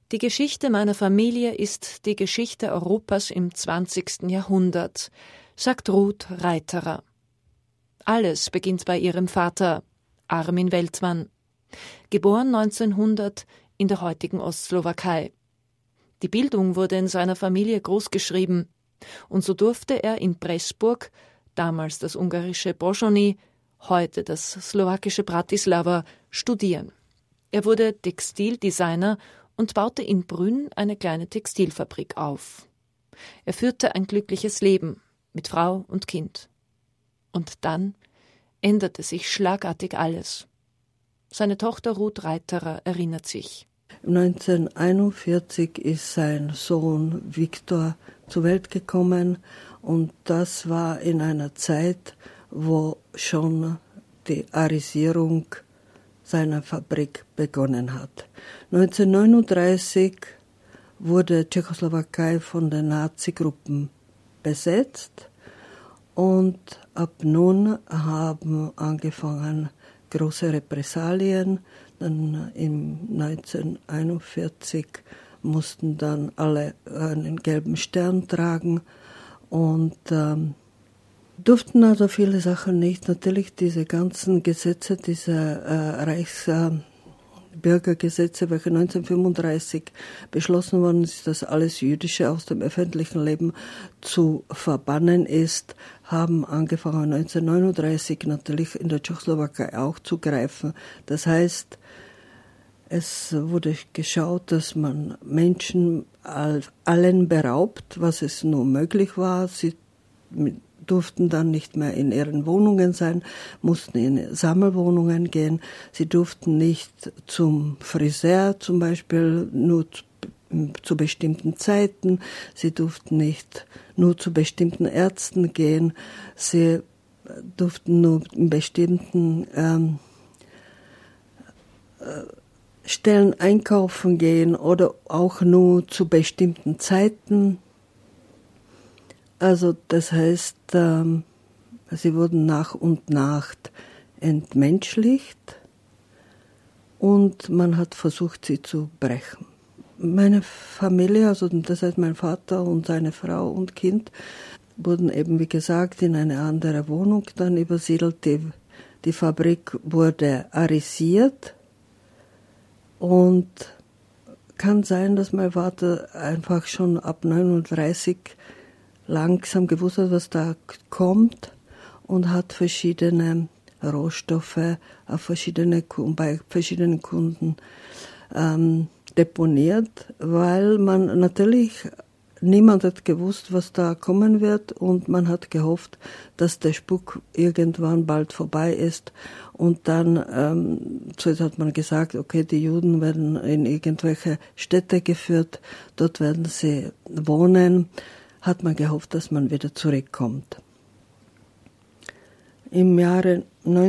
Die Geschichte meiner Familie ist die Geschichte Europas im 20. Jahrhundert, sagt Ruth Reiterer. Alles beginnt bei ihrem Vater, Armin Weltmann. Geboren 1900 in der heutigen Ostslowakei. Die Bildung wurde in seiner Familie großgeschrieben und so durfte er in Pressburg, damals das ungarische Pozsony, heute das slowakische Bratislava, studieren. Er wurde Textildesigner und baute in Brünn eine kleine Textilfabrik auf. Er führte ein glückliches Leben mit Frau und Kind. Und dann änderte sich schlagartig alles. Seine Tochter Ruth Reiterer erinnert sich. 1941 ist sein Sohn Viktor zur Welt gekommen und das war in einer Zeit, wo schon die Arisierung seiner Fabrik begonnen hat. 1939 wurde Tschechoslowakei von den Nazi-Gruppen besetzt und ab nun haben angefangen große Repressalien. Dann im 1941 mussten dann alle einen gelben Stern tragen und durften also viele Sachen nicht. Natürlich diese ganzen Gesetze, diese Reichsbürgergesetze, welche 1935 beschlossen worden ist, dass alles Jüdische aus dem öffentlichen Leben zu verbannen ist, haben angefangen 1939 natürlich in der Tschechoslowakei auch zu greifen. Das heißt, es wurde geschaut, dass man Menschen allen beraubt, was es nur möglich war. Sie durften dann nicht mehr in ihren Wohnungen sein, mussten in Sammelwohnungen gehen. Sie durften nicht zum Friseur zum Beispiel nur zu bestimmten Zeiten. Sie durften nicht nur zu bestimmten Ärzten gehen. Sie durften nur in bestimmten Stellen einkaufen gehen oder auch nur zu bestimmten Zeiten. Also das heißt, sie wurden nach und nach entmenschlicht und man hat versucht, sie zu brechen. Meine Familie, also das heißt mein Vater und seine Frau und Kind, wurden eben, wie gesagt, in eine andere Wohnung dann übersiedelt. Die Fabrik wurde arisiert und kann sein, dass mein Vater einfach schon ab 1939 langsam gewusst hat, was da kommt und hat verschiedene Rohstoffe bei verschiedenen Kunden deponiert, weil man natürlich, niemand hat gewusst, was da kommen wird und man hat gehofft, dass der Spuk irgendwann bald vorbei ist und dann zuerst hat man gesagt, okay, die Juden werden in irgendwelche Städte geführt, dort werden sie wohnen, hat man gehofft, dass man wieder zurückkommt. Im Jahre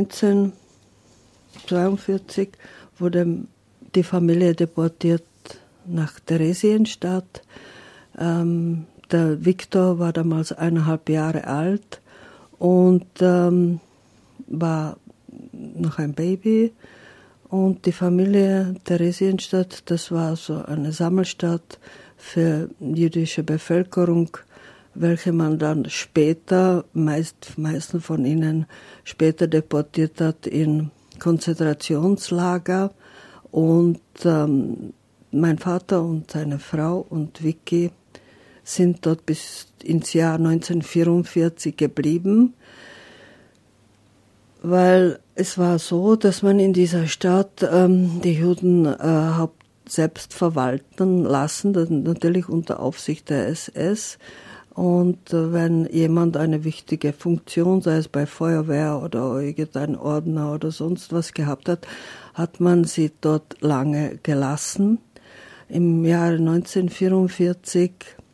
1942 wurde die Familie deportiert nach Theresienstadt. Der Viktor war damals 1,5 Jahre alt und war noch ein Baby. Und die Familie Theresienstadt, das war so eine Sammelstadt für jüdische Bevölkerung, welche man dann später, meisten von ihnen später deportiert hat in Konzentrationslager. Und mein Vater und seine Frau und Vicky sind dort bis ins Jahr 1944 geblieben, weil es war so, dass man in dieser Stadt die Juden selbst verwalten lassen, natürlich unter Aufsicht der SS. Und wenn jemand eine wichtige Funktion, sei es bei Feuerwehr oder irgendein Ordner oder sonst was gehabt hat, hat man sie dort lange gelassen. Im Jahre 1944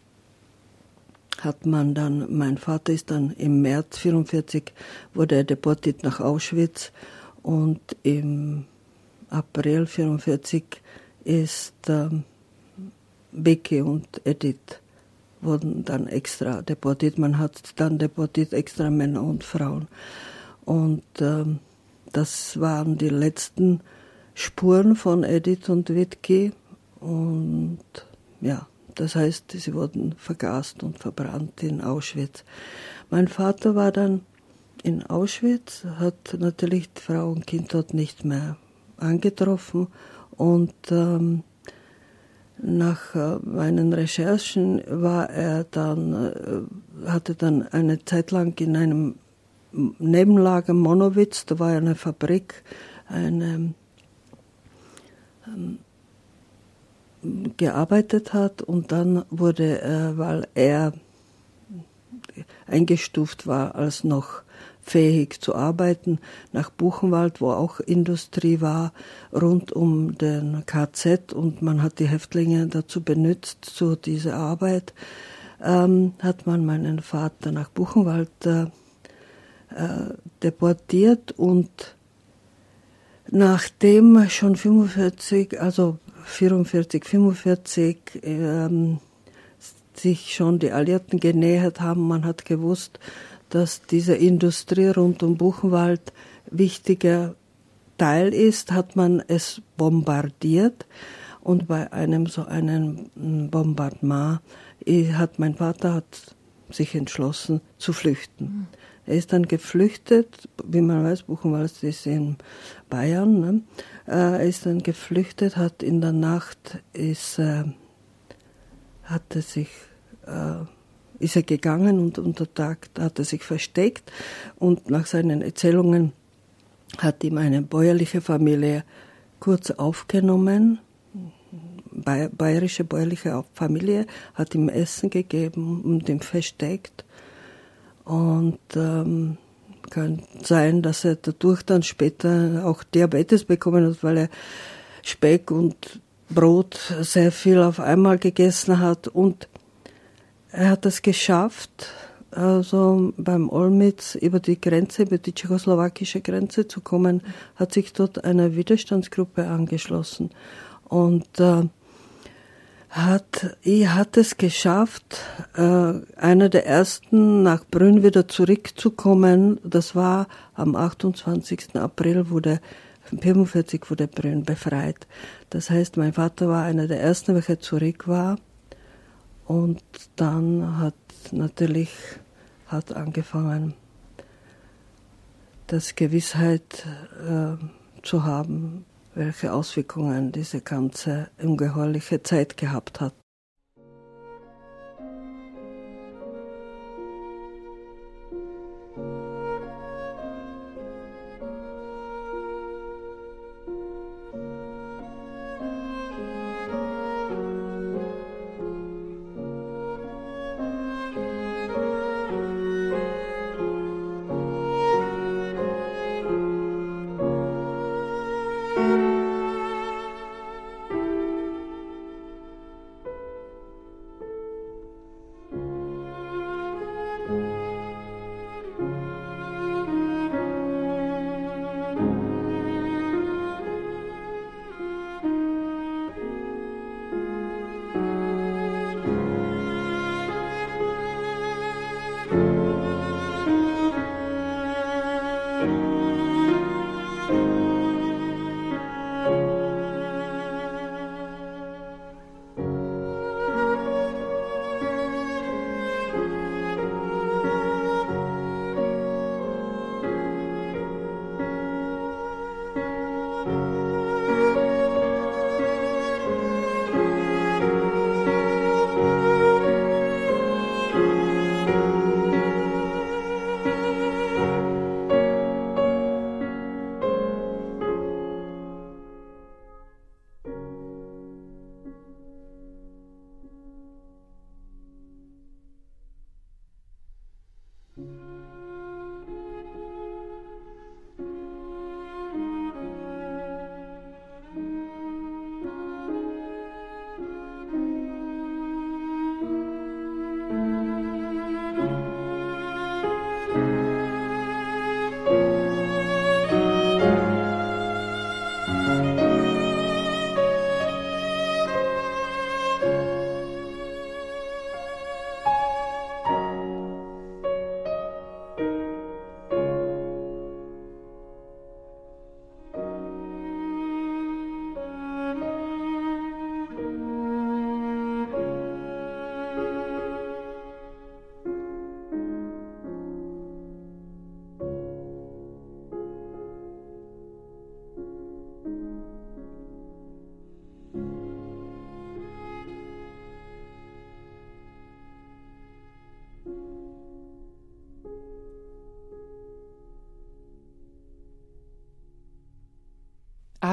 hat man dann, mein Vater ist dann im März 1944, wurde er deportiert nach Auschwitz und im April 1944 ist Vicky und Edith wurden dann extra deportiert. Man hat dann deportiert extra Männer und Frauen. Und das waren die letzten Spuren von Edith und Vicky. Und ja, das heißt, sie wurden vergast und verbrannt in Auschwitz. Mein Vater war dann in Auschwitz, hat natürlich die Frau und Kind dort nicht mehr angetroffen und nach meinen Recherchen war er dann, hatte dann eine Zeit lang in einem Nebenlager Monowitz, da war eine Fabrik, gearbeitet hat, und dann wurde, weil er eingestuft war als noch fähig zu arbeiten, nach Buchenwald, wo auch Industrie war, rund um den KZ, und man hat die Häftlinge dazu benutzt, zu dieser Arbeit, hat man meinen Vater nach Buchenwald deportiert, und nachdem schon 45, also 44, 45 sich schon die Alliierten genähert haben, man hat gewusst, dass diese Industrie rund um Buchenwald wichtiger Teil ist, hat man es bombardiert, und bei einem Bombardement hat mein Vater sich entschlossen zu flüchten. Er ist dann geflüchtet, wie man weiß, Buchenwald ist in Bayern, ne? Er ist dann geflüchtet, hat in der Nacht ist er gegangen, und unter Tag hat er sich versteckt, und nach seinen Erzählungen hat ihm eine bäuerliche Familie kurz aufgenommen, bayerische bäuerliche Familie, hat ihm Essen gegeben und ihm versteckt, und kann sein, dass er dadurch dann später auch Diabetes bekommen hat, weil er Speck und Brot sehr viel auf einmal gegessen hat, und er hat es geschafft, also beim Olmütz über die Grenze, über die tschechoslowakische Grenze zu kommen, hat sich dort einer Widerstandsgruppe angeschlossen und hat es geschafft, einer der ersten nach Brünn wieder zurückzukommen. Das war am 28. April 1945 wurde Brünn befreit. Das heißt, mein Vater war einer der ersten, welcher zurück war. Und dann hat angefangen, das Gewissheit zu haben, welche Auswirkungen diese ganze ungeheuerliche Zeit gehabt hat.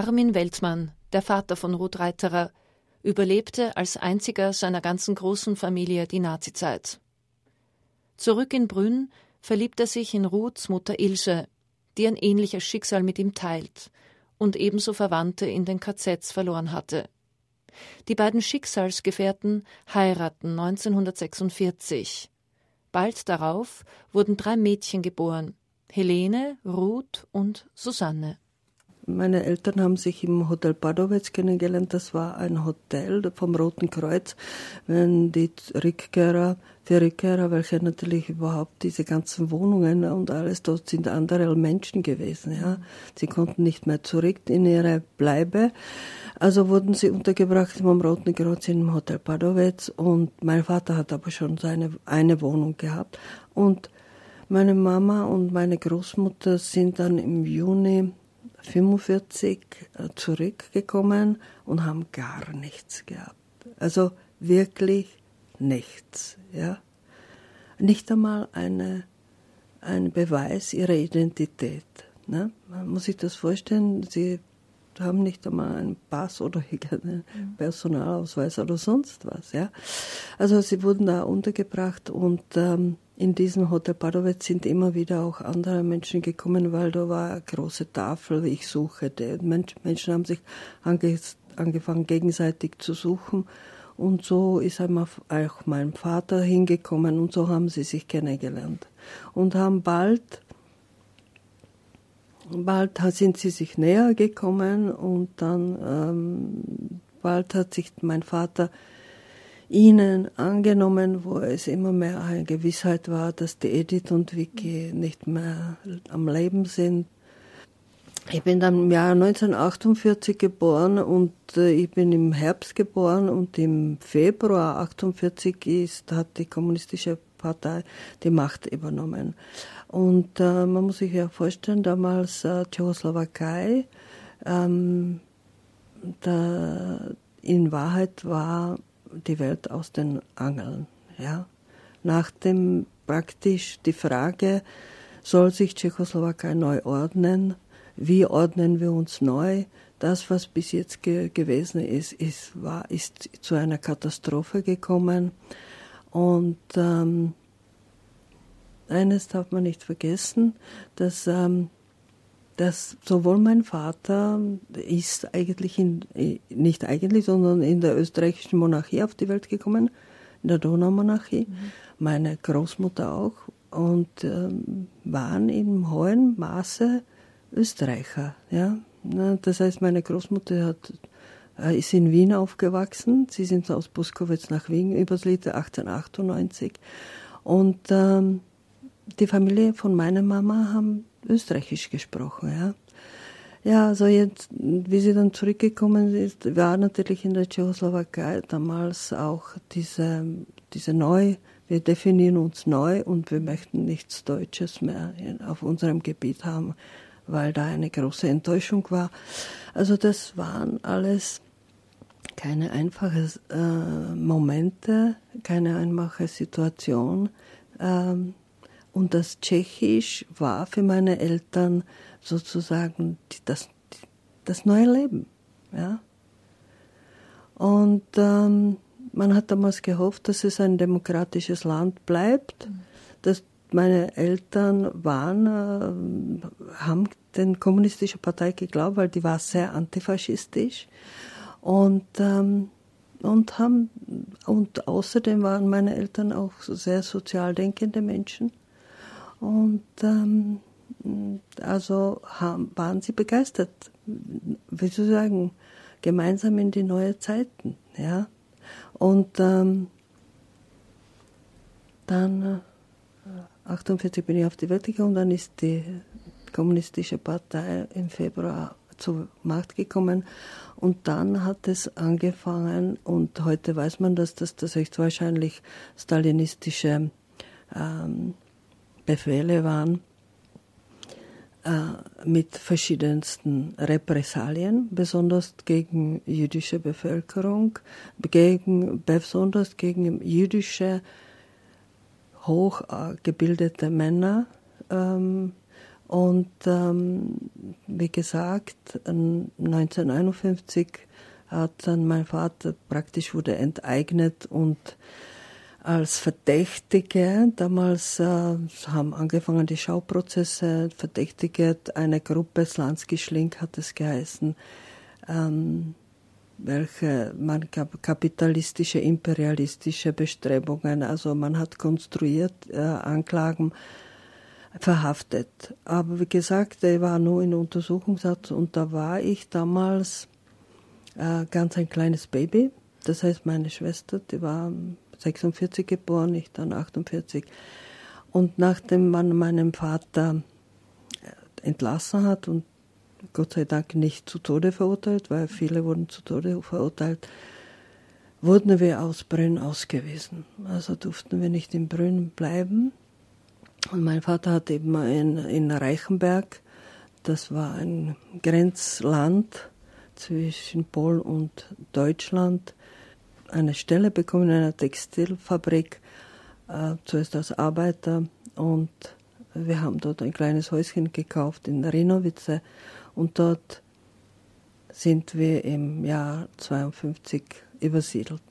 Armin Weltmann, der Vater von Ruth Reiterer, überlebte als einziger seiner ganzen großen Familie die Nazizeit. Zurück in Brünn verliebt er sich in Ruths Mutter Ilse, die ein ähnliches Schicksal mit ihm teilt und ebenso Verwandte in den KZs verloren hatte. Die beiden Schicksalsgefährten heiraten 1946. Bald darauf wurden 3 Mädchen geboren: Helene, Ruth und Susanne. Meine Eltern haben sich im Hotel Padowetz kennengelernt. Das war ein Hotel vom Roten Kreuz. Wenn die Rückkehrer, welche natürlich überhaupt diese ganzen Wohnungen und alles, dort sind andere Menschen gewesen. Ja. Sie konnten nicht mehr zurück in ihre Bleibe. Also wurden sie untergebracht im Roten Kreuz im Hotel Padowetz. Und mein Vater hat aber schon eine Wohnung gehabt. Und meine Mama und meine Großmutter sind dann im Juni 1945 zurückgekommen und haben gar nichts gehabt. Also wirklich nichts. Ja? Nicht einmal ein Beweis ihrer Identität. Ne? Man muss sich das vorstellen, sie haben nicht einmal einen Pass oder einen Personalausweis oder sonst was. Ja? Also sie wurden da untergebracht und in diesem Hotel Padowetz sind immer wieder auch andere Menschen gekommen, weil da war eine große Tafel, ich suche. Die Menschen haben sich angefangen, gegenseitig zu suchen. Und so ist einmal auch mein Vater hingekommen und so haben sie sich kennengelernt. Und haben bald sind sie sich näher gekommen und dann bald hat sich mein Vater ihnen angenommen, wo es immer mehr eine Gewissheit war, dass die Edith und Vicky nicht mehr am Leben sind. Ich bin dann im Jahr 1948 geboren und ich bin im Herbst geboren und im Februar 1948 hat die Kommunistische Partei die Macht übernommen. Und man muss sich ja vorstellen, damals Tschechoslowakei, in Wahrheit war die Welt aus den Angeln. Ja. Nachdem praktisch die Frage, soll sich Tschechoslowakei neu ordnen, wie ordnen wir uns neu, das, was bis jetzt gewesen ist zu einer Katastrophe gekommen. Und eines darf man nicht vergessen, dass sowohl mein Vater ist eigentlich sondern in der österreichischen Monarchie auf die Welt gekommen, in der Donaumonarchie, meine Großmutter auch, und waren in hohem Maße Österreicher. Ja? Das heißt, meine Großmutter ist in Wien aufgewachsen, sie sind aus Buskowitz nach Wien übersiedelt 1898 und die Familie von meiner Mama haben Österreichisch gesprochen, ja. Ja, also jetzt, wie sie dann zurückgekommen ist, war natürlich in der Tschechoslowakei damals auch diese wir definieren uns neu und wir möchten nichts Deutsches mehr auf unserem Gebiet haben, weil da eine große Enttäuschung war. Also das waren alles keine einfachen Momente, keine einfache Situation. Und das Tschechisch war für meine Eltern sozusagen das neue Leben. Ja? Und man hat damals gehofft, dass es ein demokratisches Land bleibt. Dass meine Eltern haben den Kommunistischen Partei geglaubt, weil die war sehr antifaschistisch. Und außerdem waren meine Eltern auch sehr sozial denkende Menschen. Und waren sie begeistert, wie soll ich sagen, gemeinsam in die neuen Zeiten. Ja? Und dann 1948 bin ich auf die Welt gekommen, dann ist die Kommunistische Partei im Februar zur Macht gekommen und dann hat es angefangen und heute weiß man, dass das höchstwahrscheinlich stalinistische Befehle waren mit verschiedensten Repressalien, besonders gegen jüdische Bevölkerung, besonders gegen jüdische hochgebildete Männer Und wie gesagt, 1951 hat dann mein Vater praktisch wurde enteignet und als Verdächtige, damals haben angefangen die Schauprozesse, Verdächtige, eine Gruppe, Slansky-Schlink hat es geheißen, welche man kapitalistische, imperialistische Bestrebungen, also man hat konstruiert, Anklagen verhaftet. Aber wie gesagt, er war nur in Untersuchungshaft und da war ich damals ganz ein kleines Baby. Das heißt, meine Schwester, die war 46 geboren, ich dann 48. Und nachdem man meinen Vater entlassen hat und Gott sei Dank nicht zu Tode verurteilt, weil viele wurden zu Tode verurteilt, wurden wir aus Brünn ausgewiesen. Also durften wir nicht in Brünn bleiben. Und mein Vater hat eben in Reichenberg, das war ein Grenzland zwischen Polen und Deutschland, eine Stelle bekommen in einer Textilfabrik, zuerst als Arbeiter, und wir haben dort ein kleines Häuschen gekauft in Rinowice und dort sind wir im Jahr 52 übersiedelt.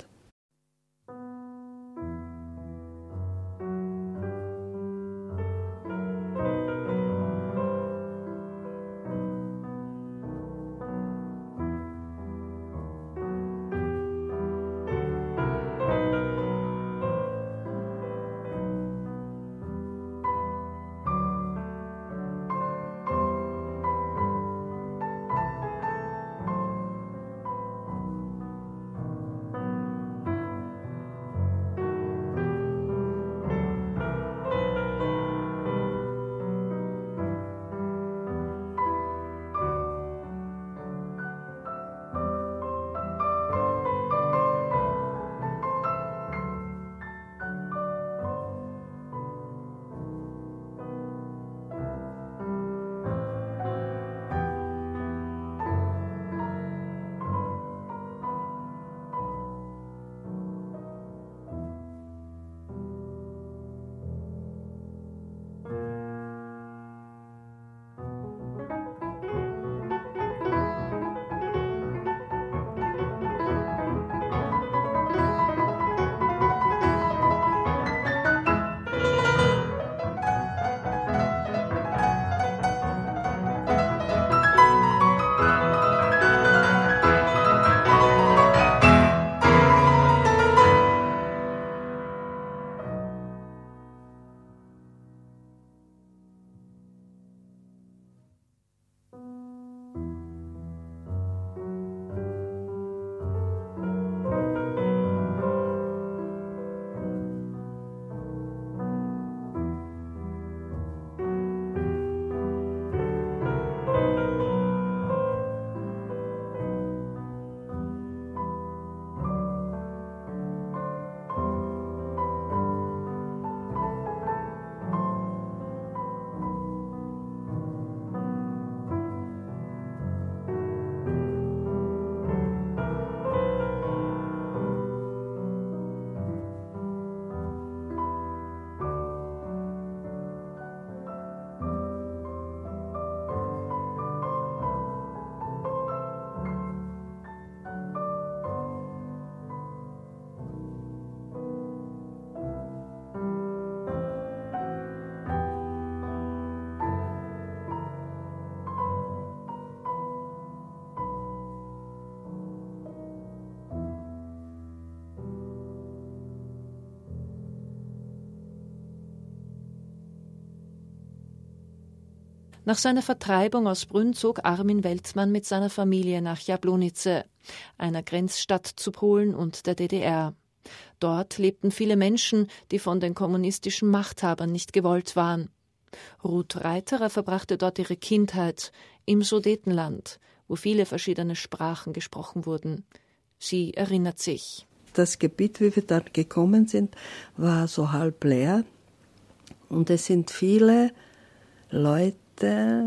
Nach seiner Vertreibung aus Brünn zog Armin Weltmann mit seiner Familie nach Jablonice, einer Grenzstadt zu Polen und der DDR. Dort lebten viele Menschen, die von den kommunistischen Machthabern nicht gewollt waren. Ruth Reiterer verbrachte dort ihre Kindheit im Sudetenland, wo viele verschiedene Sprachen gesprochen wurden. Sie erinnert sich. Das Gebiet, wie wir dann gekommen sind, war so halb leer. Und es sind viele Leute,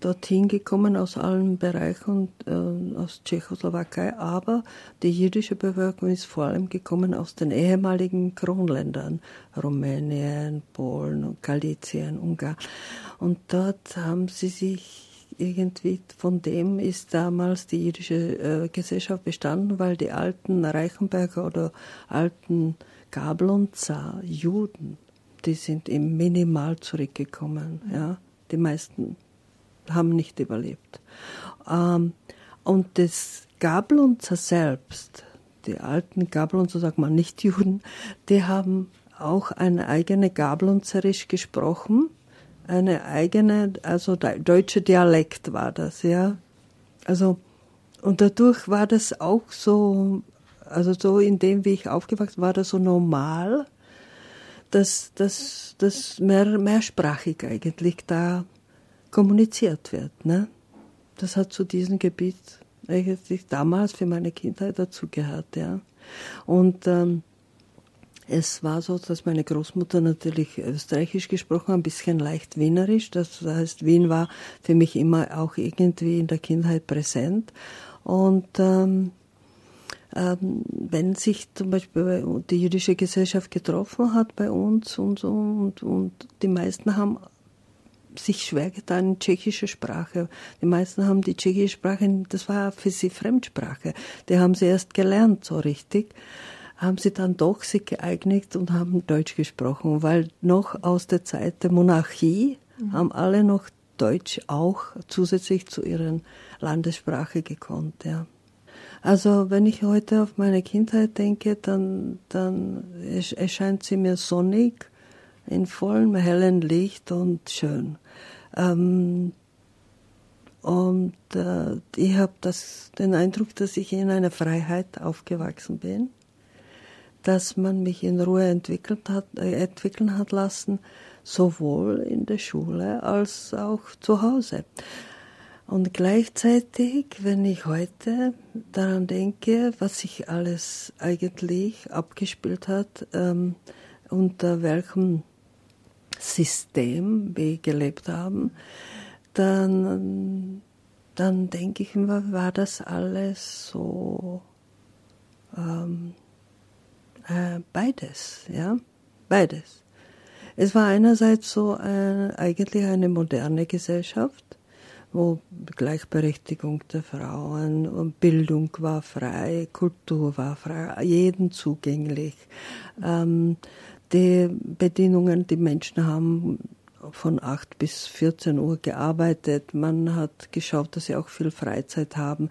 dorthin gekommen aus allen Bereichen aus Tschechoslowakei, aber die jüdische Bevölkerung ist vor allem gekommen aus den ehemaligen Kronländern, Rumänien, Polen und Galizien, Ungarn. Und dort haben sie sich irgendwie, von dem ist damals die jüdische Gesellschaft bestanden, weil die alten Reichenberger oder alten Gablonzer Juden, die sind im Minimal zurückgekommen. Ja. Die meisten haben nicht überlebt. Und das Gablonzer selbst, die alten Gablonzer, sagt man nicht Juden, die haben auch eine eigene Gablonzerisch gesprochen. Eine eigene, also deutsche Dialekt war das, ja. Also, und dadurch war das auch so, also so in dem, wie ich aufgewachsen war, das so normal, dass mehrsprachig eigentlich da kommuniziert wird, ne? Das hat zu diesem Gebiet eigentlich damals für meine Kindheit dazugehört, ja. Und es war so, dass meine Großmutter natürlich Österreichisch gesprochen hat, ein bisschen leicht Wienerisch. Das heißt, Wien war für mich immer auch irgendwie in der Kindheit präsent. Und wenn sich zum Beispiel die jüdische Gesellschaft getroffen hat bei uns und so, und die meisten haben sich schwer getan in tschechischer Sprache. Die meisten haben die tschechische Sprache, das war für sie Fremdsprache. Die haben sie erst gelernt, so richtig. Haben sie dann doch sich geeignet und haben Deutsch gesprochen, weil noch aus der Zeit der Monarchie haben alle noch Deutsch auch zusätzlich zu ihrer Landessprache gekonnt, ja. Also wenn ich heute auf meine Kindheit denke, dann erscheint sie mir sonnig, in vollem hellen Licht und schön. Ich habe den Eindruck, dass ich in einer Freiheit aufgewachsen bin, dass man mich in Ruhe entwickeln hat lassen, sowohl in der Schule als auch zu Hause. Und gleichzeitig, wenn ich heute daran denke, was sich alles eigentlich abgespielt hat, unter welchem System wir gelebt haben, dann denke ich immer, war das alles so beides, ja, beides. Es war einerseits so eigentlich eine moderne Gesellschaft, wo Gleichberechtigung der Frauen und Bildung war frei, Kultur war frei, jedem zugänglich. Die Bedingungen, die Menschen haben von 8 bis 14 Uhr gearbeitet. Man hat geschaut, dass sie auch viel Freizeit haben.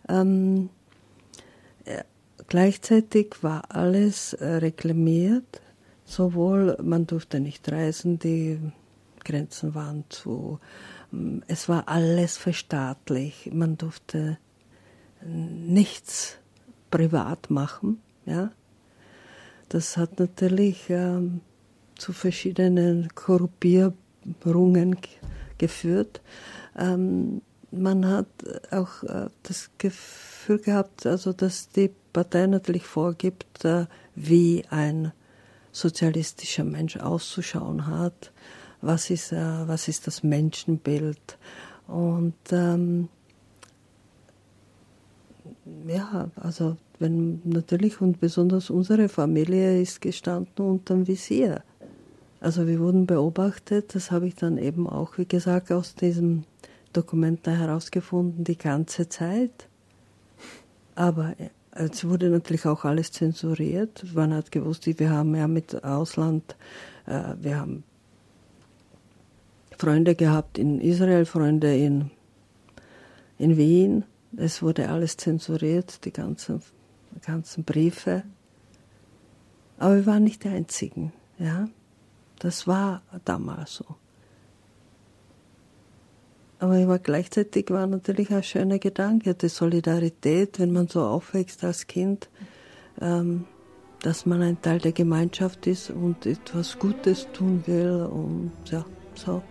Gleichzeitig war alles reklamiert. Sowohl, man durfte nicht reisen, die Grenzen waren zu. Es war alles verstaatlicht. Man durfte nichts privat machen, ja. Das hat natürlich zu verschiedenen Korruptierungen geführt. Man hat auch das Gefühl gehabt, also dass die Partei natürlich vorgibt, wie ein sozialistischer Mensch auszuschauen hat, was ist das Menschenbild. Und ja, also wenn natürlich und besonders unsere Familie ist gestanden unterm Visier. Also wir wurden beobachtet, das habe ich dann eben auch, wie gesagt, aus diesem Dokument da herausgefunden, die ganze Zeit. Aber es wurde natürlich auch alles zensuriert. Man hat gewusst, wir haben ja mit Ausland, wir haben Freunde gehabt in Israel, Freunde in Wien. Es wurde alles zensuriert, die ganzen Briefe. Aber wir waren nicht die Einzigen, ja. Das war damals so. Aber gleichzeitig war natürlich ein schöner Gedanke, die Solidarität, wenn man so aufwächst als Kind, dass man ein Teil der Gemeinschaft ist und etwas Gutes tun will und ja, so.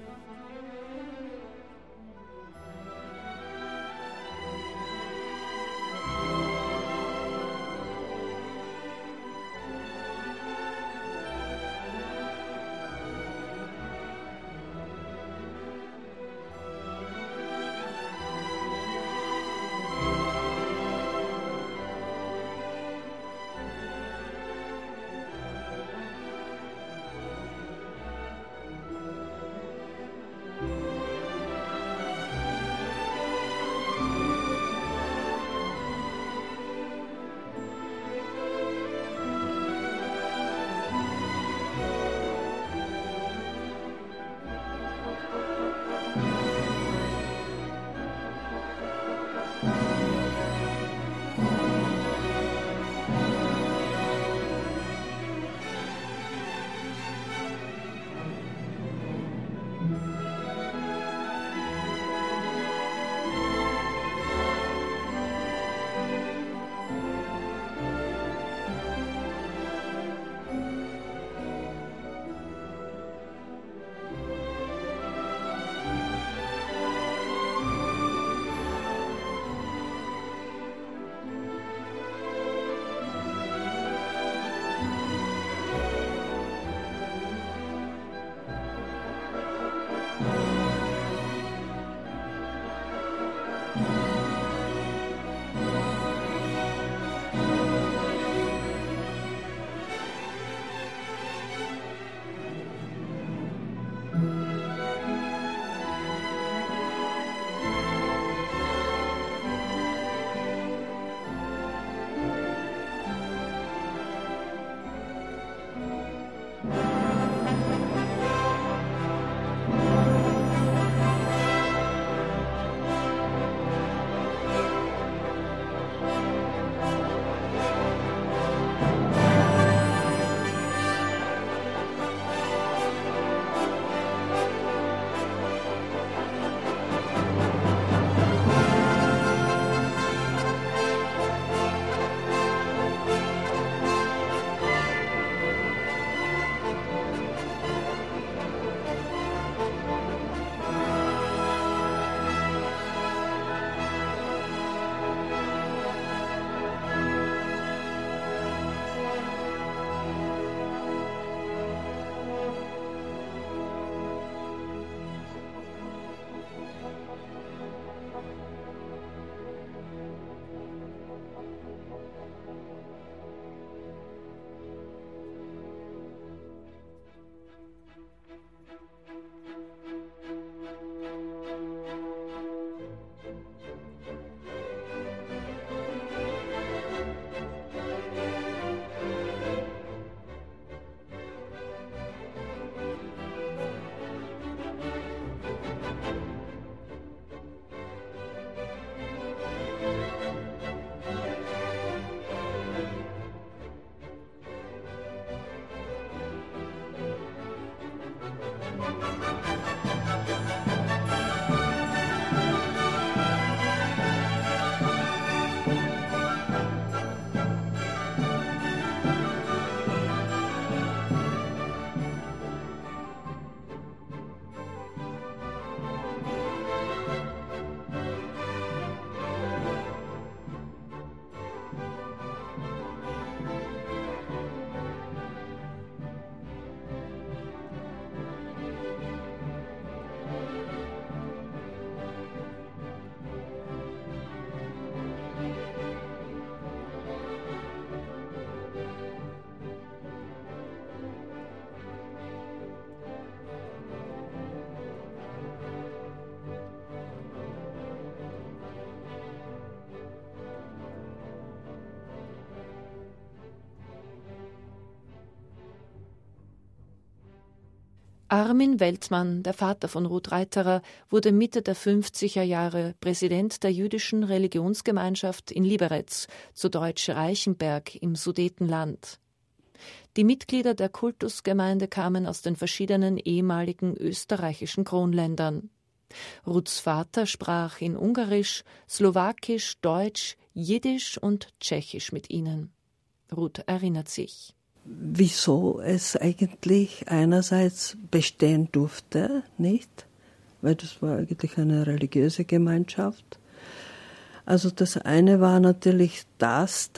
Armin Weltmann, der Vater von Ruth Reiterer, wurde Mitte der 50er Jahre Präsident der jüdischen Religionsgemeinschaft in Liberec, zu Deutsch Reichenberg im Sudetenland. Die Mitglieder der Kultusgemeinde kamen aus den verschiedenen ehemaligen österreichischen Kronländern. Ruths Vater sprach in Ungarisch, Slowakisch, Deutsch, Jiddisch und Tschechisch mit ihnen. Ruth erinnert sich. Wieso es eigentlich einerseits bestehen durfte, nicht? Weil das war eigentlich eine religiöse Gemeinschaft. Also das eine war natürlich dass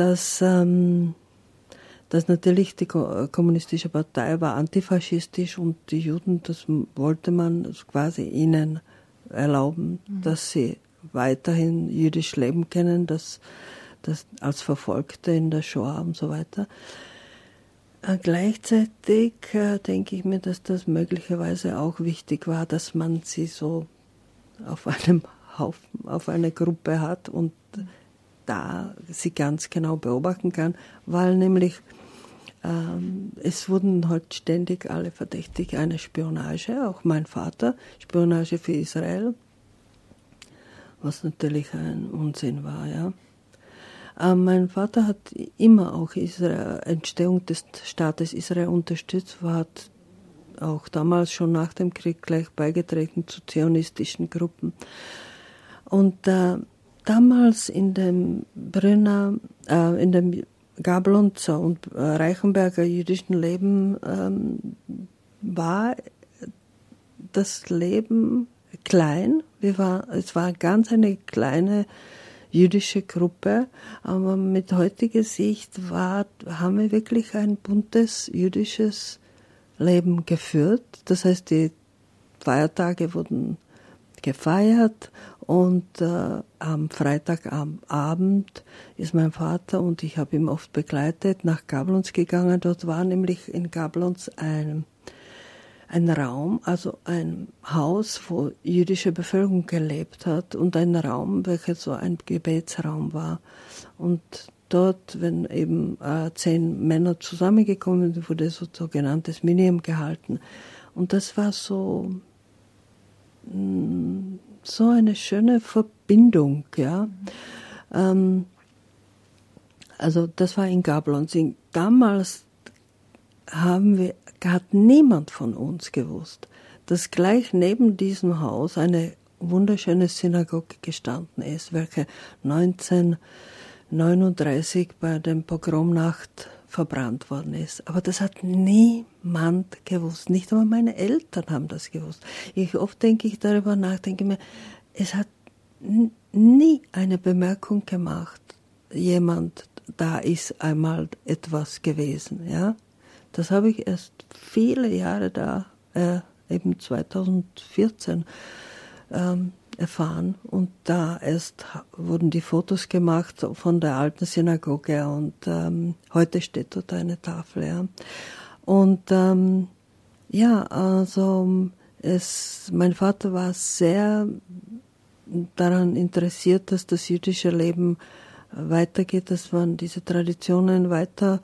natürlich die kommunistische Partei war antifaschistisch und die Juden, das wollte man quasi ihnen erlauben, dass sie weiterhin jüdisch leben können, das als Verfolgte in der Shoah und so weiter. Gleichzeitig denke ich mir, dass das möglicherweise auch wichtig war, dass man sie so auf einem Haufen, auf eine Gruppe hat und da sie ganz genau beobachten kann, weil nämlich es wurden halt ständig alle verdächtig, eine Spionage, auch mein Vater, Spionage für Israel, was natürlich ein Unsinn war, ja. Mein Vater hat immer auch Entstehung des Staates Israel unterstützt, hat auch damals schon nach dem Krieg gleich beigetreten zu zionistischen Gruppen. Und damals in dem in dem Gablonzer und Reichenberger jüdischen Leben war das Leben klein. Es war ganz eine kleine jüdische Gruppe, aber mit heutiger Sicht haben wir wirklich ein buntes jüdisches Leben geführt. Das heißt, die Feiertage wurden gefeiert und am Freitagabend ist mein Vater und ich habe ihn oft begleitet nach Gablonz gegangen. Dort war nämlich in Gablonz ein Raum, also ein Haus, wo jüdische Bevölkerung gelebt hat und ein Raum, welcher so ein Gebetsraum war. Und dort, wenn eben 10 Männer zusammengekommen sind, wurde so sogenanntes Minimum gehalten. Und das war so eine schöne Verbindung, ja. Also das war in Gablonz. Damals hat niemand von uns gewusst, dass gleich neben diesem Haus eine wunderschöne Synagoge gestanden ist, welche 1939 bei der Pogromnacht verbrannt worden ist. Aber das hat niemand gewusst. Nicht einmal meine Eltern haben das gewusst. Oft denke ich darüber nach, denke mir, es hat nie eine Bemerkung gemacht, jemand, da ist einmal etwas gewesen, ja. Das habe ich erst viele Jahre da, eben 2014, erfahren. Und da erst wurden die Fotos gemacht von der alten Synagoge und heute steht dort eine Tafel. Ja. Und mein Vater war sehr daran interessiert, dass das jüdische Leben weitergeht, dass man diese Traditionen weiter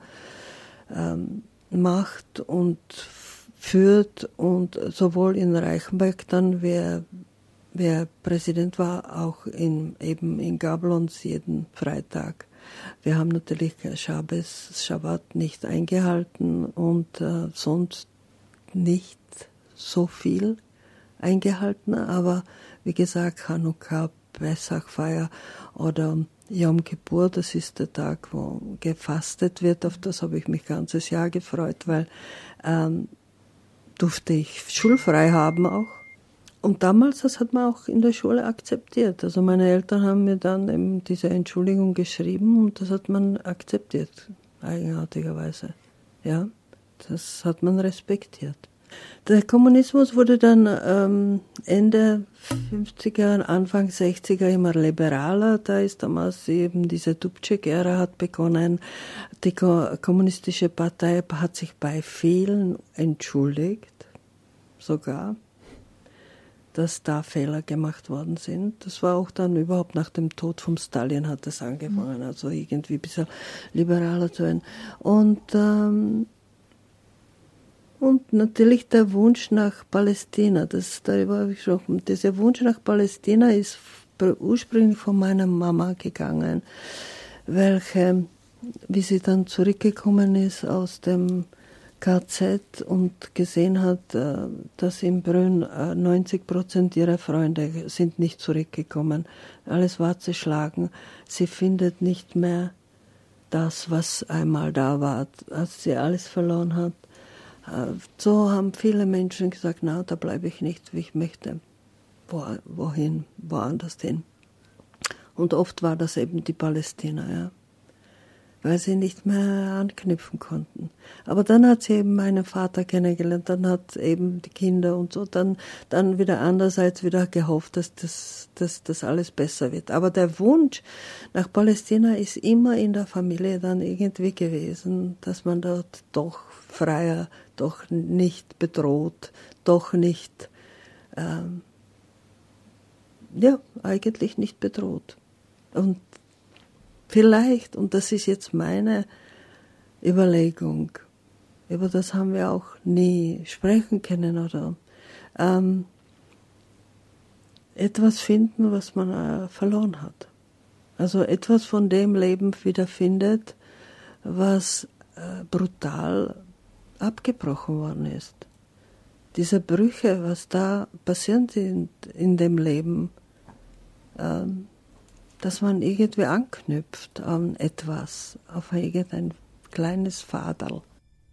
macht und führt und sowohl in Reichenberg dann, wer Präsident war, auch in Gablonz jeden Freitag. Wir haben natürlich Schabbat nicht eingehalten und sonst nicht so viel eingehalten, aber wie gesagt, Chanukka, Pessachfeier oder Yom Kippur, das ist der Tag, wo gefastet wird. Auf das habe ich mich ganzes Jahr gefreut, weil durfte ich schulfrei haben auch. Und damals, das hat man auch in der Schule akzeptiert. Also meine Eltern haben mir dann eben diese Entschuldigung geschrieben und das hat man akzeptiert, eigenartigerweise. Ja, das hat man respektiert. Der Kommunismus wurde dann Ende 50er, Anfang 60er immer liberaler. Da ist damals eben diese Dubček-Ära hat begonnen. Die kommunistische Partei hat sich bei vielen entschuldigt, sogar, dass da Fehler gemacht worden sind. Das war auch dann überhaupt nach dem Tod von Stalin hat das angefangen, also irgendwie ein bisschen liberaler zu werden. Und Und natürlich der Wunsch nach Palästina, darüber habe ich gesprochen. Dieser Wunsch nach Palästina ist ursprünglich von meiner Mama gegangen, welche, wie sie dann zurückgekommen ist aus dem KZ und gesehen hat, dass in Brünn 90% ihrer Freunde sind nicht zurückgekommen. Alles war zerschlagen. Sie findet nicht mehr das, was einmal da war, als sie alles verloren hat. So haben viele Menschen gesagt, na, da bleibe ich nicht, wie ich möchte. Wohin, woanders hin. Und oft war das eben die Palästina, ja, weil sie nicht mehr anknüpfen konnten. Aber dann hat sie eben meinen Vater kennengelernt, dann hat eben die Kinder und so, dann wieder andererseits wieder gehofft, dass das alles besser wird. Aber der Wunsch nach Palästina ist immer in der Familie dann irgendwie gewesen, dass man dort doch freier, doch nicht bedroht, doch nicht, eigentlich nicht bedroht. Und vielleicht, und das ist jetzt meine Überlegung, über das haben wir auch nie sprechen können, oder etwas finden, was man verloren hat. Also etwas von dem Leben wiederfindet, was brutal abgebrochen worden ist. Diese Brüche, was da passiert sind in dem Leben, dass man irgendwie anknüpft an etwas, auf irgendein kleines Faderl.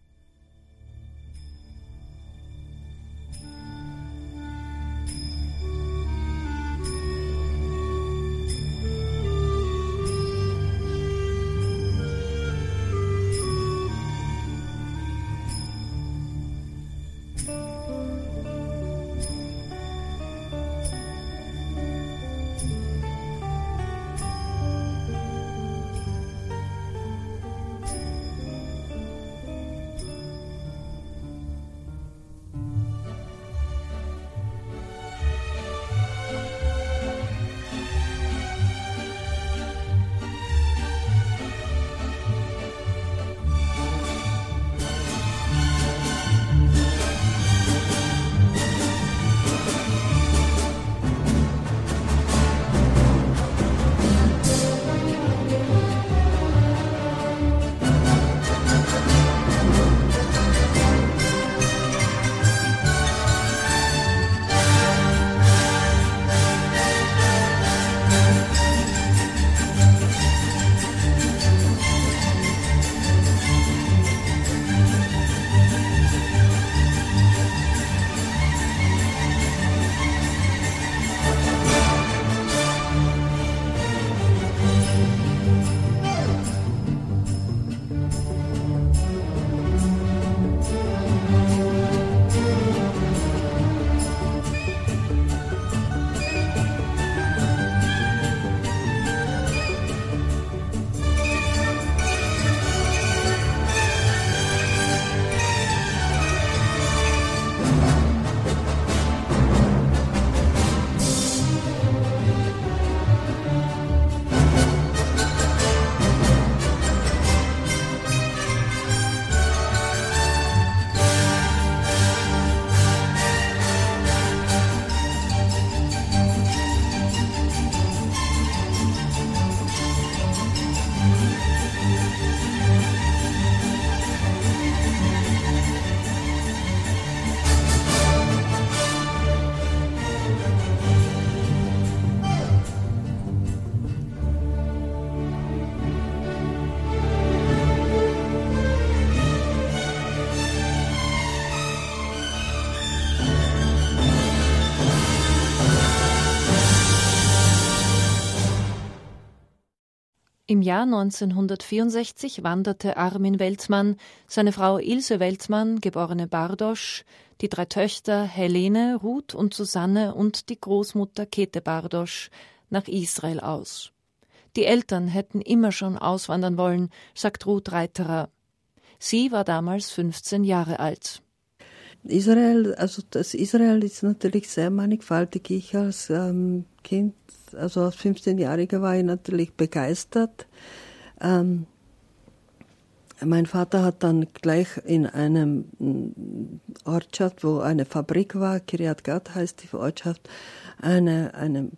Im Jahr 1964 wanderte Armin Weltmann, seine Frau Ilse Weltmann, geborene Bardosch, die 3 Töchter Helene, Ruth und Susanne und die Großmutter Käthe Bardosch nach Israel aus. Die Eltern hätten immer schon auswandern wollen, sagt Ruth Reiterer. Sie war damals 15 Jahre alt. Israel ist natürlich sehr mannigfaltig. Ich als Kind, also als 15-Jähriger, war ich natürlich begeistert. Mein Vater hat dann gleich in einem Ortschaft, wo eine Fabrik war, Kiryat Gat heißt die Ortschaft, einen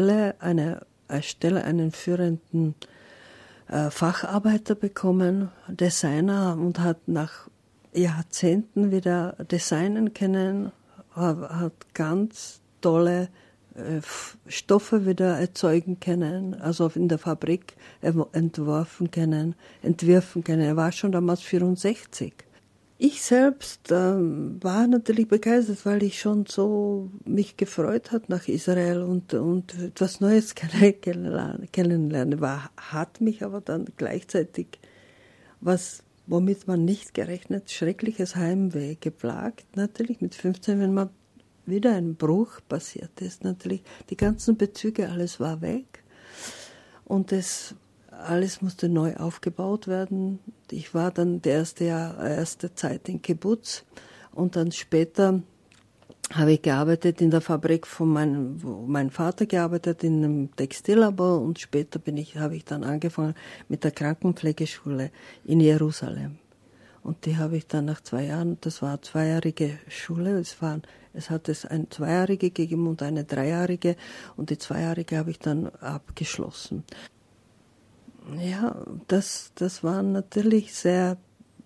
führenden Facharbeiter bekommen, Designer, und hat nach Jahrzehnten wieder designen können, hat ganz tolle Stoffe wieder erzeugen können, also in der Fabrik entwirfen können. Er war schon damals 64. Ich selbst war natürlich begeistert, weil ich schon so mich gefreut hat nach Israel und etwas Neues kennenlernen war. Hat mich aber dann gleichzeitig womit man nicht gerechnet, schreckliches Heimweh geplagt. Natürlich mit 15, wenn man wieder ein Bruch passiert ist, natürlich die ganzen Bezüge, alles war weg und alles musste neu aufgebaut werden. Ich war dann die erste Zeit in Kibbutz und dann später habe ich gearbeitet in der Fabrik wo mein Vater gearbeitet, in einem Textillabor, und später habe ich dann angefangen mit der Krankenpflegeschule in Jerusalem. Und die habe ich dann nach 2 Jahren, das war eine 2-jährige Schule, es hat eine 2-jährige gegeben und eine 3-jährige, und die 2-jährige habe ich dann abgeschlossen. Ja, das waren natürlich sehr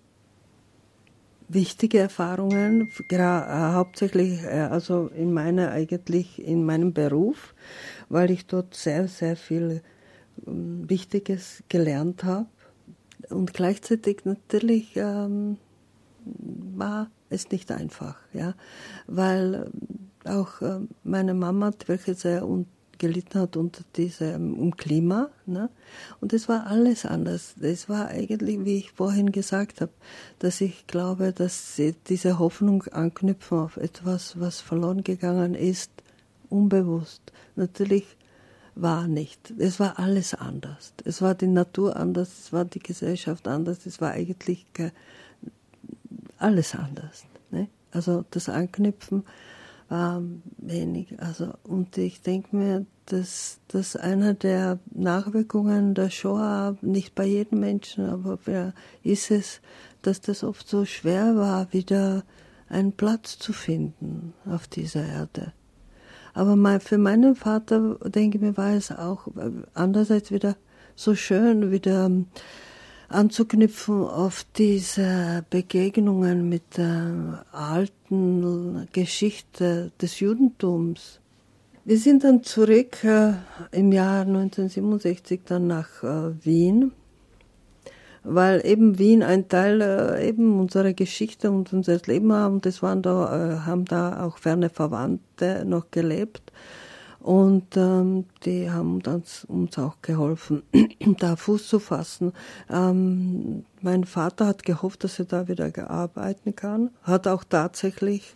wichtige Erfahrungen, hauptsächlich also in meinem Beruf, weil ich dort sehr, sehr viel Wichtiges gelernt habe. Und gleichzeitig natürlich war es nicht einfach, ja, weil auch meine Mama, welche sehr gelitten hat unter diesem Klima, ne? Und es war alles anders. Es war eigentlich, wie ich vorhin gesagt habe, dass ich glaube, dass sie diese Hoffnung anknüpfen auf etwas, was verloren gegangen ist, unbewusst. Natürlich war nicht. Es war alles anders. Es war die Natur anders, es war die Gesellschaft anders, es war eigentlich alles anders. Ne? Also das Anknüpfen war wenig. Also, und ich denke mir, dass das einer der Nachwirkungen der Shoah, nicht bei jedem Menschen, aber ist es, dass das oft so schwer war, wieder einen Platz zu finden auf dieser Erde. Aber für meinen Vater, denke ich mir, war es auch andererseits wieder so schön, wieder anzuknüpfen auf diese Begegnungen mit der alten Geschichte des Judentums. Wir sind dann zurück im Jahr 1967 dann nach Wien, weil eben Wien ein Teil eben unserer Geschichte und unseres Lebens war, und es haben da auch ferne Verwandte noch gelebt, und die haben uns auch geholfen, da Fuß zu fassen. Mein Vater hat gehofft, dass er da wieder arbeiten kann, hat auch tatsächlich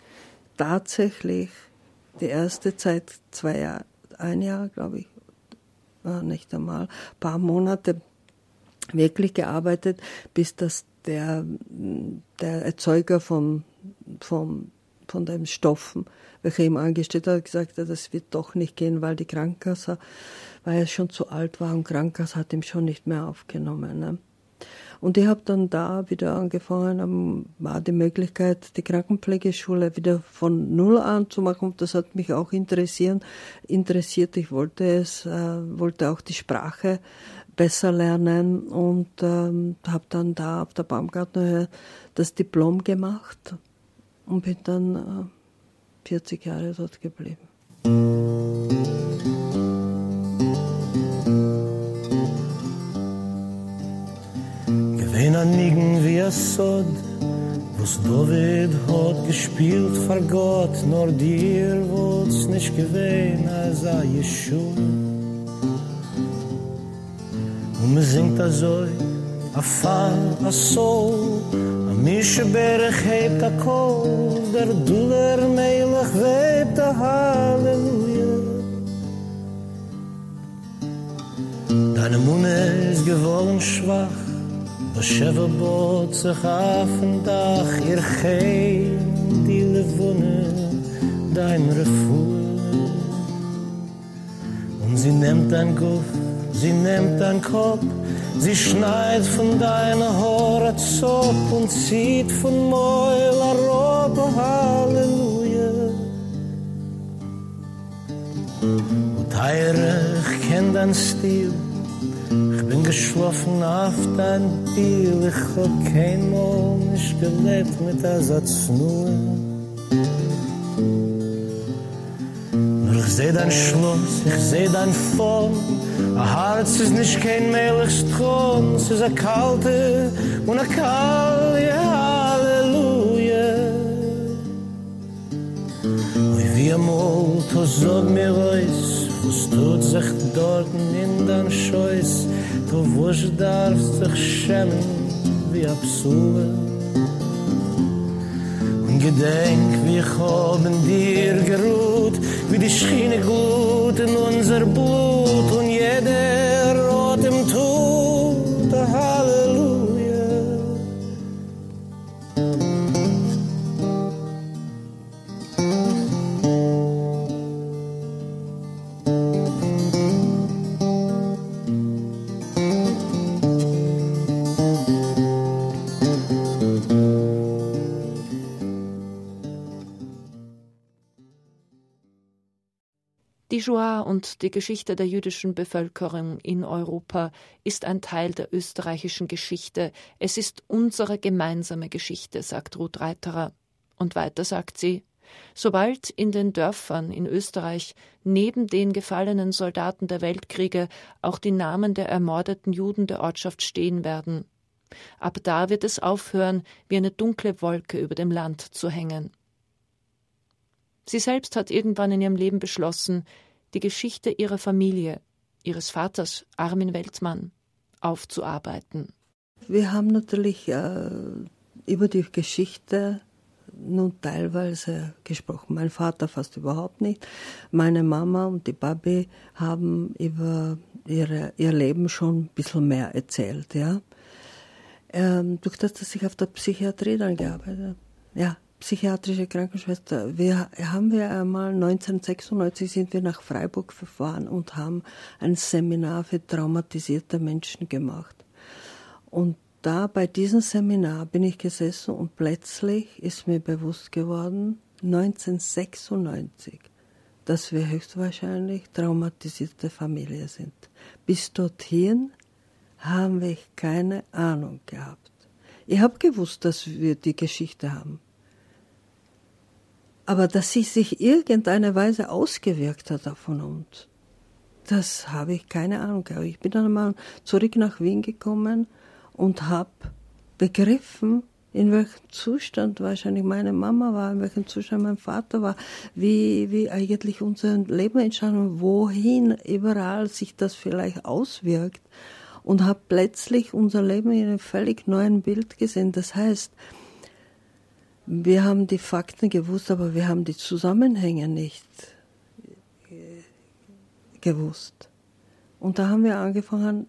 die erste Zeit 2 Jahre, 1 Jahr, glaube ich, nicht einmal, ein paar Monate wirklich gearbeitet, bis das der Erzeuger von den Stoffen, welcher ihm angestellt hat, gesagt hat, das wird doch nicht gehen, weil die Krankenkasse, weil er schon zu alt war und Krankenkasse hat ihn schon nicht mehr aufgenommen. Ne? Und ich habe dann da wieder angefangen, war die Möglichkeit, die Krankenpflegeschule wieder von Null an zu machen. Das hat mich auch interessiert. Ich wollte auch die Sprache besser lernen, und habe dann da auf der Baumgartnerhöhe das Diplom gemacht und bin dann 40 Jahre dort geblieben. Gewinn an Nigen wie ein Sod, wo's David hat gespielt vor Gott, nur dir wo's nicht gewinn als a Yeshua. Und man singt also a Fall, a Soul, a Mische Berg hebt a Kol, der Duller Melech webt a Halleluja. Deine Munde ist geworden schwach, das Schäfer bot sich auf dem Dach, ihr Gein, die Levone, dein Refuhr. Und sie nimmt dein Guff, sie nimmt dein Kopf, Sie schneit von deiner Haare zop und zieht von Mäul a Robe, Halleluja. Und heire, ich kenn dein Stil, ich bin geschlafen auf dein Biel, ich hab kein Mal nicht gelebt mit Ersatz nur. Ich seh dein Schloss, ich seh dein Form. Ein Herz ist nicht kein Melchstrom, es ist eine kalte und eine kalte Halleluja. Und wie einmal, du sag mir was, was tut sich dort in dein Scheuß, du wusch darfst dich schämen wie ein Psule. Gedenk, wie ich hab in dir geruht, wie die Schiene glut in unser Blut und jeder rot im Tod, Halleluja. Die Shoah und die Geschichte der jüdischen Bevölkerung in Europa ist ein Teil der österreichischen Geschichte. Es ist unsere gemeinsame Geschichte, sagt Ruth Reiterer. Und weiter sagt sie, sobald in den Dörfern in Österreich neben den gefallenen Soldaten der Weltkriege auch die Namen der ermordeten Juden der Ortschaft stehen werden, ab da wird es aufhören, wie eine dunkle Wolke über dem Land zu hängen. Sie selbst hat irgendwann in ihrem Leben beschlossen, die Geschichte ihrer Familie, ihres Vaters Armin Weltmann, aufzuarbeiten. Wir haben natürlich über die Geschichte nun teilweise gesprochen. Mein Vater fast überhaupt nicht. Meine Mama und die Babi haben über ihr Leben schon ein bisschen mehr erzählt. Ja? Durch das, dass ich auf der Psychiatrie dann gearbeitet habe. Ja. Psychiatrische Krankenschwester. Haben wir einmal 1996 sind wir nach Freiburg gefahren und haben ein Seminar für traumatisierte Menschen gemacht. Und da bei diesem Seminar bin ich gesessen und plötzlich ist mir bewusst geworden, 1996, dass wir höchstwahrscheinlich traumatisierte Familie sind. Bis dorthin haben wir keine Ahnung gehabt. Ich habe gewusst, dass wir die Geschichte haben. Aber dass sie sich irgendeine Weise ausgewirkt hat von uns, das habe ich keine Ahnung gehabt. Ich bin dann einmal zurück nach Wien gekommen und habe begriffen, in welchem Zustand wahrscheinlich meine Mama war, in welchem Zustand mein Vater war, wie eigentlich unser Leben entstanden, wohin überall sich das vielleicht auswirkt. Und habe plötzlich unser Leben in einem völlig neuen Bild gesehen. Das heißt, wir haben die Fakten gewusst, aber wir haben die Zusammenhänge nicht gewusst. Und da haben wir angefangen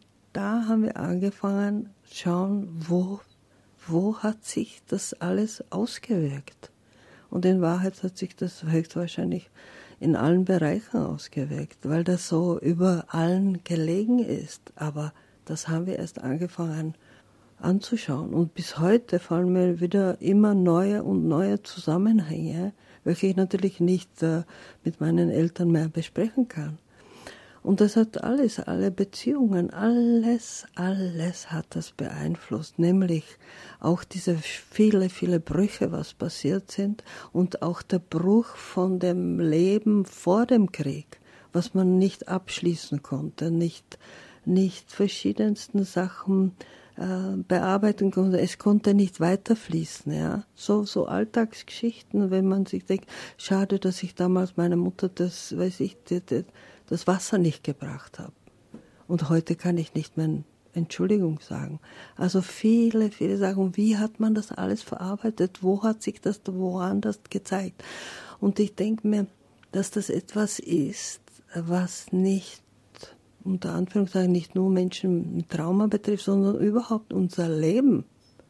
zu schauen, wo hat sich das alles ausgewirkt. Und in Wahrheit hat sich das höchstwahrscheinlich in allen Bereichen ausgewirkt, weil das so über allen gelegen ist. Aber das haben wir erst angefangen anzuschauen. Und bis heute fallen mir wieder immer neue und neue Zusammenhänge, welche ich natürlich nicht mit meinen Eltern mehr besprechen kann. Und das hat alles, alle Beziehungen, alles hat das beeinflusst. Nämlich auch diese viele Brüche, was passiert sind und auch der Bruch von dem Leben vor dem Krieg, was man nicht abschließen konnte, nicht verschiedensten Sachen bearbeiten konnte. Es konnte nicht weiterfließen, ja. So Alltagsgeschichten, wenn man sich denkt, schade, dass ich damals meiner Mutter das Wasser nicht gebracht habe. Und heute kann ich nicht mehr Entschuldigung sagen. Also viele Sachen, wie hat man das alles verarbeitet? Wo hat sich das woanders gezeigt? Und ich denke mir, dass das etwas ist, was nicht unter Anführungszeichen nicht nur Menschen mit Trauma betrifft, sondern überhaupt unser Leben.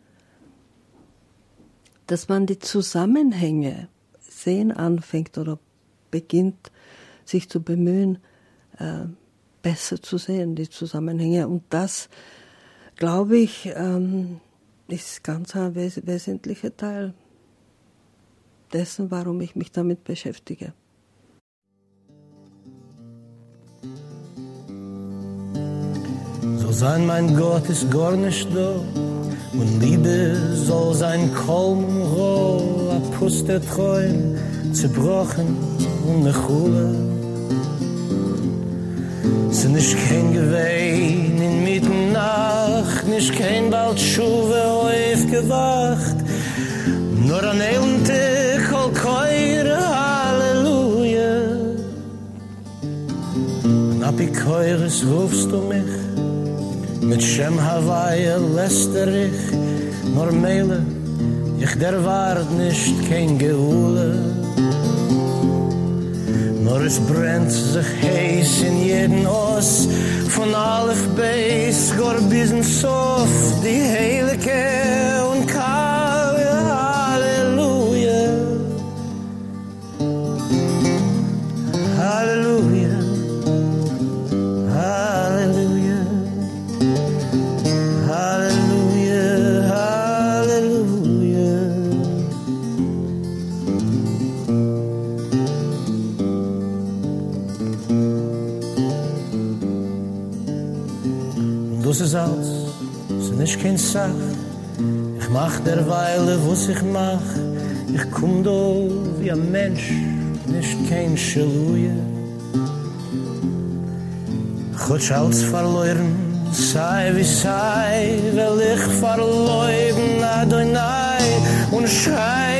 Dass man die Zusammenhänge sehen anfängt oder beginnt, sich zu bemühen, besser zu sehen, die Zusammenhänge. Und das glaube ich, ist ganz ein wesentlicher Teil dessen, warum ich mich damit beschäftige. Soll sein, mein Gott ist gar nicht da, und Liebe soll sein kaum roh, a Puss der Träum, zerbrochen und mechule. Es ist nicht kein Gewein in Mitternacht, nicht kein bald Schuhe aufgewacht, nur an Elente kol keure Halleluja. Und ab ich keures rufst du mich, mit Shem Hawaii lästerich, nur Meile, ich der Wart nicht kein Gehule. Nur es brennt sich heiß in jeden Oss, von Alef Beis, gar bis in Sof, die Heilige und Kalle, Halleluja. Halleluja, Halleluja, Halleluja, Halleluja. Das ist alles, es ist nicht kein Sach. Ich mach derweile, was ich mach. Ich komm da wie ein Mensch, nicht kein Scheluja. Gott alles verloren, sei wie sei, will ich verleuden Adonai und schrei